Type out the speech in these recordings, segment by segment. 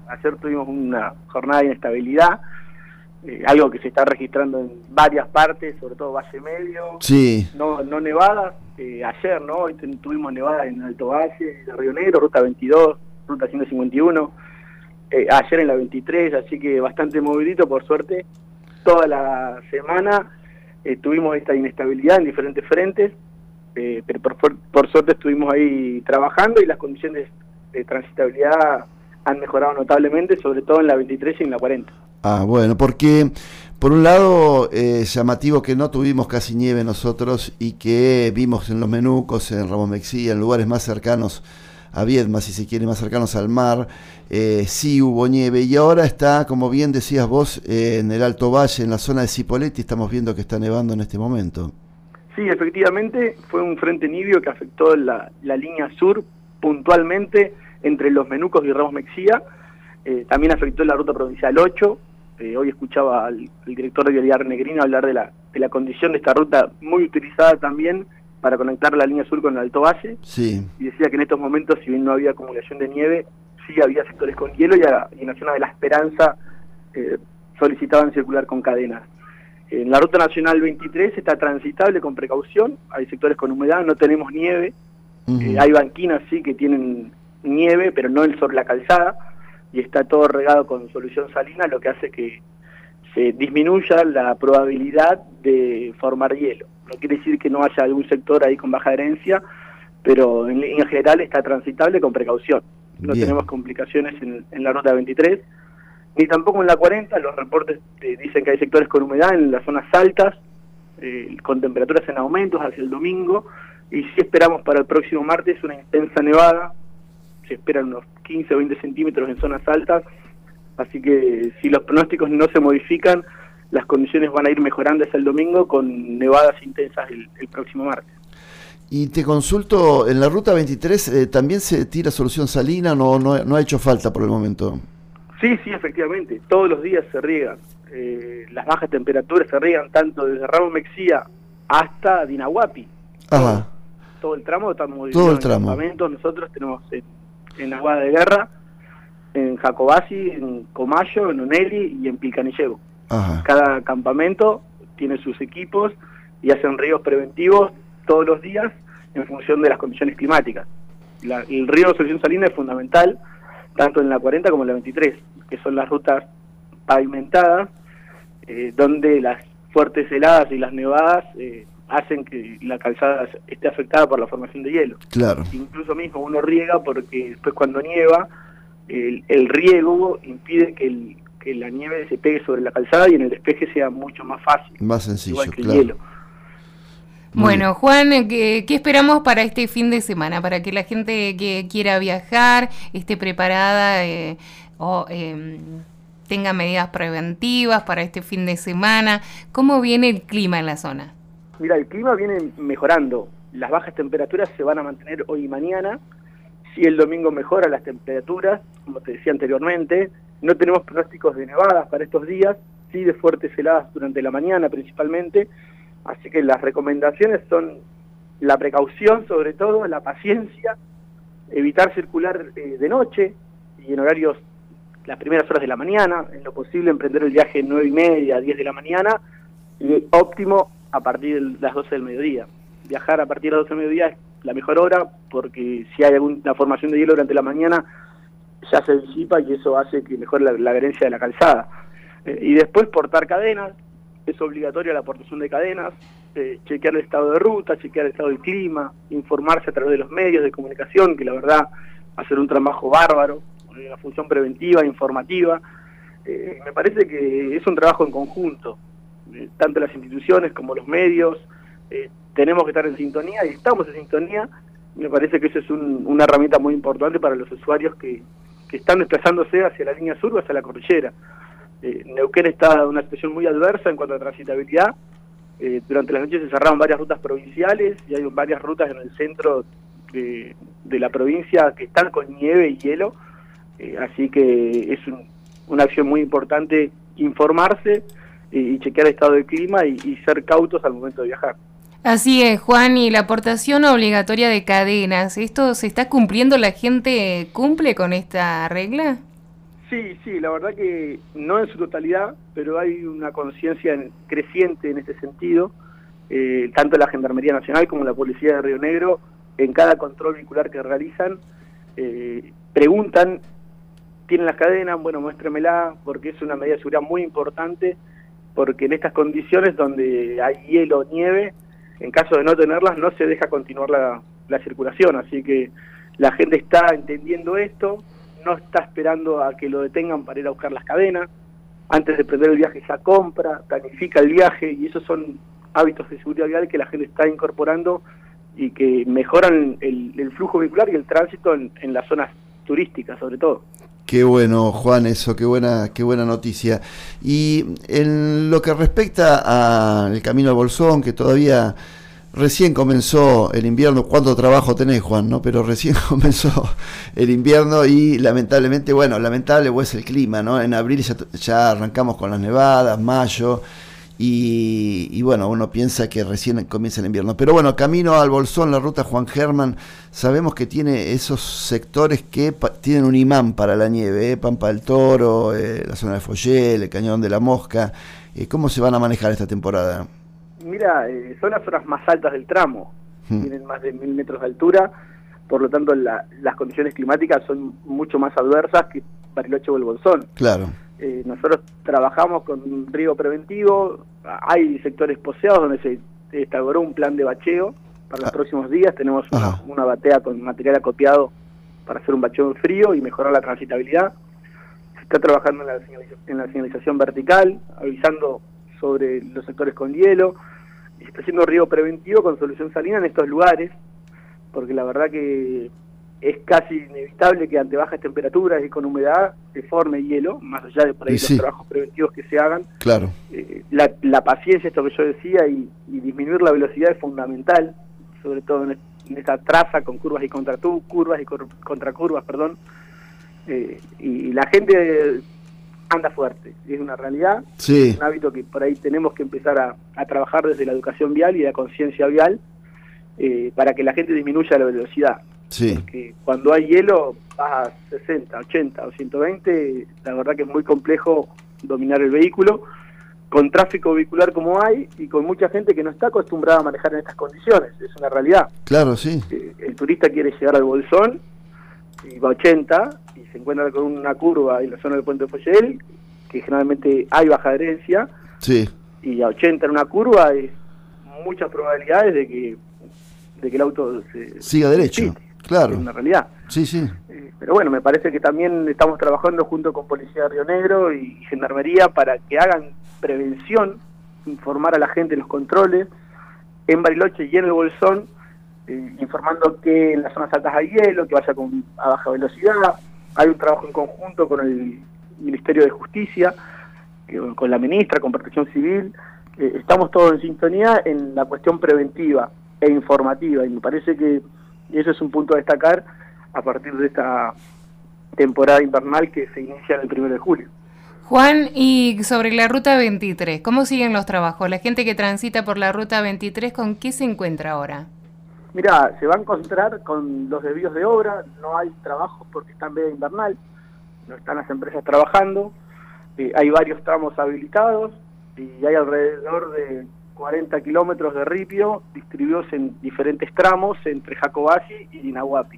Ayer tuvimos una jornada de inestabilidad, algo que se está registrando en varias partes, sobre todo Valle Medio, sí, no nevadas, ayer, ¿no? Hoy tuvimos nevadas en Alto Valle, de Río Negro, Ruta 22, Ruta 151, ayer en la 23, así que bastante movidito, por suerte. Toda la semana tuvimos esta inestabilidad en diferentes frentes, pero por suerte estuvimos ahí trabajando y las condiciones de transitabilidad han mejorado notablemente, sobre todo en la 23 y en la 40. Ah, bueno, porque por un lado llamativo que no tuvimos casi nieve nosotros y que vimos en los Menucos, en Ramos Mexía, en lugares más cercanos a Viedma, si se quiere, más cercanos al mar, sí hubo nieve y ahora está, como bien decías vos, en el Alto Valle, en la zona de Cipolletti, estamos viendo que está nevando en este momento. Sí, efectivamente, fue un frente nibio que afectó la línea sur puntualmente entre los Menucos y Ramos Mexía, también afectó la ruta provincial 8. Hoy escuchaba al director de Vialidad Negrino hablar de la condición de esta ruta, muy utilizada también para conectar la línea sur con el Alto Valle. Sí. Y decía que en estos momentos, si bien no había acumulación de nieve, sí había sectores con hielo y en la zona de La Esperanza solicitaban circular con cadenas. En la ruta nacional 23 está transitable con precaución, hay sectores con humedad, no tenemos nieve, hay banquinas sí que tienen nieve, pero no sobre la calzada, y está todo regado con solución salina, lo que hace que se disminuya la probabilidad de formar hielo. No quiere decir que no haya algún sector ahí con baja adherencia, pero en general está transitable con precaución. No Bien. tenemos complicaciones en la ruta 23, ni tampoco en la 40. Los reportes dicen que hay sectores con humedad en las zonas altas, con temperaturas en aumentos hacia el domingo, y sí esperamos para el próximo martes una intensa nevada. Se esperan unos 15 o 20 centímetros en zonas altas, así que si los pronósticos no se modifican, las condiciones van a ir mejorando hasta el domingo con nevadas intensas el próximo martes. Y te consulto, en la ruta 23 también se tira solución salina, no ha hecho falta por el momento. Sí, efectivamente, todos los días se riegan. Las bajas temperaturas se riegan tanto desde Ramos Mexía hasta Dinahuapi. Ajá. Todo el tramo estamos Todo el en tramo. campamentos. Nosotros tenemos en Aguada de Guerra, en Jacobasi, en Comayo, en Oneli y en Pilcanillego. Ajá. Cada campamento tiene sus equipos y hacen ríos preventivos todos los días en función de las condiciones climáticas. El río de solución salina es fundamental, tanto en la 40 como en la 23, que son las rutas pavimentadas, donde las fuertes heladas y las nevadas hacen que la calzada esté afectada por la formación de hielo. Claro. Incluso mismo uno riega porque después cuando nieva, el riego impide que la nieve se pegue sobre la calzada y en el despeje sea mucho más fácil. Más sencillo, igual que claro. el hielo. Bueno, Juan, ¿qué esperamos para este fin de semana? Para que la gente que quiera viajar esté preparada o tenga medidas preventivas para este fin de semana. ¿Cómo viene el clima en la zona? Mira, el clima viene mejorando. Las bajas temperaturas se van a mantener hoy y mañana. Si el domingo mejora las temperaturas, como te decía anteriormente, no tenemos pronósticos de nevadas para estos días, sí de fuertes heladas durante la mañana principalmente. Así que las recomendaciones son la precaución, sobre todo, la paciencia, evitar circular de noche y en horarios, las primeras horas de la mañana, en lo posible emprender el viaje 9:30, 10 de la mañana, y óptimo a partir de las 12 del mediodía. Viajar a partir de las 12 del mediodía es la mejor hora, porque si hay alguna formación de hielo durante la mañana, ya se disipa y eso hace que mejore la adherencia de la calzada. Y después portar cadenas. Es obligatoria la aportación de cadenas, chequear el estado de ruta, chequear el estado del clima, informarse a través de los medios de comunicación, que la verdad hacer un trabajo bárbaro, una función preventiva, informativa. Me parece que es un trabajo en conjunto, tanto las instituciones como los medios, tenemos que estar en sintonía y estamos en sintonía. Me parece que eso es una herramienta muy importante para los usuarios que están desplazándose hacia la línea sur o hacia la cordillera. Neuquén está en una situación muy adversa en cuanto a transitabilidad. Durante la noche se cerraron varias rutas provinciales y hay varias rutas en el centro de la provincia que están con nieve y hielo. Así que es una acción muy importante informarse y chequear el estado del clima y ser cautos al momento de viajar. Así es, Juan, y la aportación obligatoria de cadenas, ¿esto se está cumpliendo? ¿La gente cumple con esta regla? Sí, la verdad que no en su totalidad, pero hay una conciencia creciente en este sentido, tanto la Gendarmería Nacional como la Policía de Río Negro, en cada control vehicular que realizan, preguntan, ¿tienen las cadenas? Bueno, muéstremela, porque es una medida de seguridad muy importante, porque en estas condiciones donde hay hielo o nieve, en caso de no tenerlas, no se deja continuar la circulación, así que la gente está entendiendo esto, no está esperando a que lo detengan para ir a buscar las cadenas, antes de prender el viaje ya compra, planifica el viaje, y esos son hábitos de seguridad vial que la gente está incorporando y que mejoran el flujo vehicular y el tránsito en las zonas turísticas sobre todo. Qué bueno, Juan, eso, qué buena noticia. Y en lo que respecta al Camino al Bolsón, que todavía recién comenzó el invierno, ¿cuánto trabajo tenés, Juan? ¿No? Pero recién comenzó el invierno y lamentablemente, bueno, lamentable pues el clima, ¿no? En abril ya arrancamos con las nevadas, mayo, y bueno, uno piensa que recién comienza el invierno. Pero bueno, Camino al Bolsón, la ruta Juan Germán, sabemos que tiene esos sectores que tienen un imán para la nieve, Pampa del Toro, la zona de Follel, el Cañón de la Mosca. ¿Cómo se van a manejar esta temporada? Mira, son las zonas más altas del tramo, tienen más de 1000 metros de altura, por lo tanto las condiciones climáticas son mucho más adversas que Bariloche o el Bolsón. Claro. Nosotros trabajamos con riego preventivo, hay sectores poseados donde se elaboró un plan de bacheo para los próximos días, tenemos una batea con material acopiado para hacer un bacheo en frío y mejorar la transitabilidad. Se está trabajando en la señalización vertical, avisando sobre los sectores con hielo, y se está haciendo riego preventivo con solución salina en estos lugares, porque la verdad que es casi inevitable que ante bajas temperaturas y con humedad se forme hielo, más allá de por ahí los trabajos preventivos que se hagan. Claro. La paciencia, esto que yo decía, y disminuir la velocidad es fundamental, sobre todo en esta traza con curvas y contracurvas, perdón. Y la gente anda fuerte, es una realidad, es un hábito que por ahí tenemos que empezar a trabajar desde la educación vial y la conciencia vial, para que la gente disminuya la velocidad. Porque cuando hay hielo vas a 60, 80 o 120, la verdad que es muy complejo dominar el vehículo, con tráfico vehicular como hay y con mucha gente que no está acostumbrada a manejar en estas condiciones, es una realidad. Claro, sí. El turista quiere llegar al Bolsón y va a 80 y se encuentra con una curva en la zona del Puente de Follel, que generalmente hay baja adherencia, y a 80 en una curva es muchas probabilidades de que el auto siga derecho. Claro. Es una realidad. Pero bueno, me parece que también estamos trabajando junto con Policía de Río Negro y Gendarmería para que hagan prevención, informar a la gente en los controles, en Bariloche y en el Bolsón, informando que en las zonas altas hay hielo, que vaya a baja velocidad. Hay un trabajo en conjunto con el Ministerio de Justicia, con la ministra, con Protección Civil. Estamos todos en sintonía en la cuestión preventiva e informativa, y me parece que eso es un punto a destacar a partir de esta temporada invernal que se inicia el 1 de julio. Juan, y sobre la Ruta 23, ¿cómo siguen los trabajos? La gente que transita por la Ruta 23, ¿con qué se encuentra ahora? Mira, se va a encontrar con los desvíos de obra, no hay trabajos porque está en veda invernal, no están las empresas trabajando, hay varios tramos habilitados y hay alrededor de 40 kilómetros de ripio distribuidos en diferentes tramos entre Jacobasi y Dinahuapi.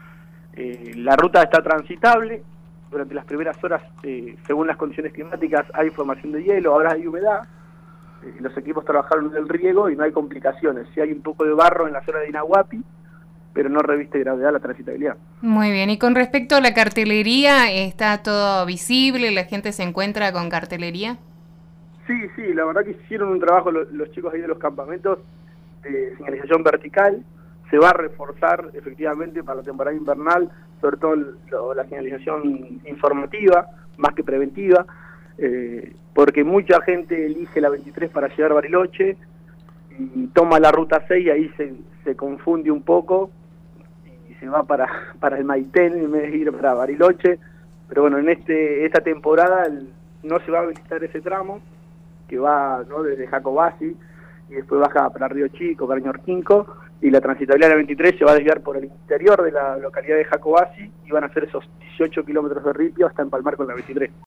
La ruta está transitable, durante las primeras horas, según las condiciones climáticas, hay formación de hielo, ahora hay humedad, los equipos trabajaron en el riego y no hay complicaciones. Sí hay un poco de barro en la zona de Dinahuapi, pero no reviste gravedad la transitabilidad. Muy bien, y con respecto a la cartelería, ¿está todo visible? ¿La gente se encuentra con cartelería? Sí, la verdad que hicieron un trabajo los chicos ahí de los campamentos de señalización vertical. Se va a reforzar efectivamente para la temporada invernal, sobre todo la señalización informativa, más que preventiva, porque mucha gente elige la 23 para llegar a Bariloche y toma la ruta 6 y ahí se confunde un poco y se va para el Maitén en vez de ir para Bariloche. Pero bueno, en esta temporada no se va a visitar ese tramo, que va desde Jacobasi y después baja para Río Chico, para Ñorquinco, y la transitabilidad de la 23 se va a desviar por el interior de la localidad de Jacobasi y van a hacer esos 18 kilómetros de ripio hasta empalmar con la 23.